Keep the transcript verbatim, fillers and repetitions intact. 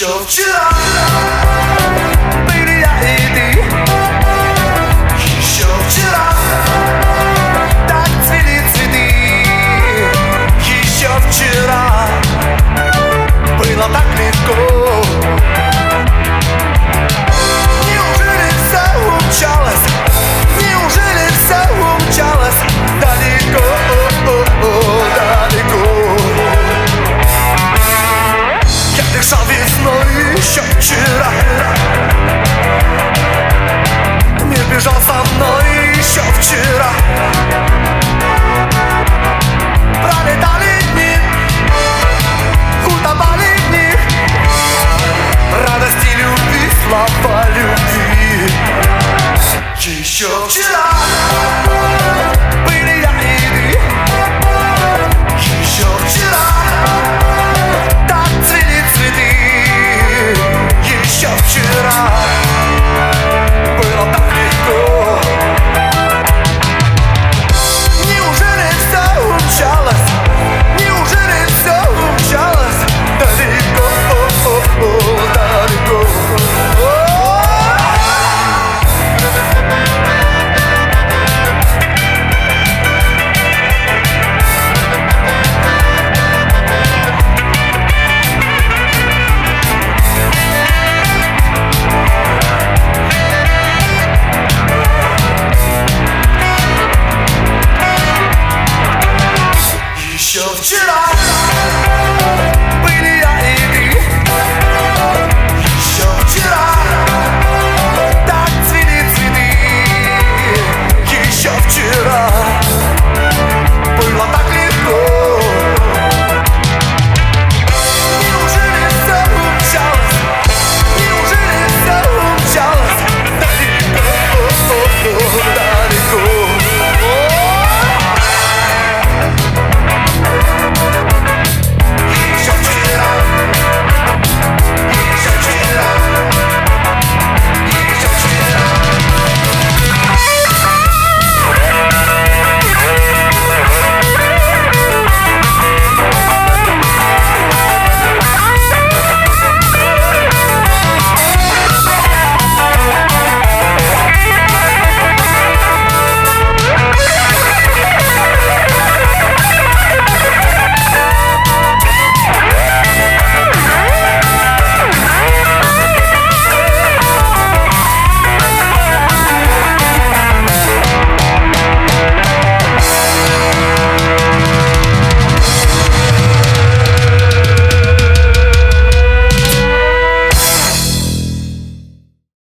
Еще вчера были я и ты. Еще вчера так цвели цветы. Еще вчера было так легко. Неужели все умчалось? Неужели все умчалось далеко, далеко? Я дышал весной еще вчера. Мир бежал со мной еще вчера. Пролетали дни, утопали в них. Радости, любви, слова любви. Еще вчера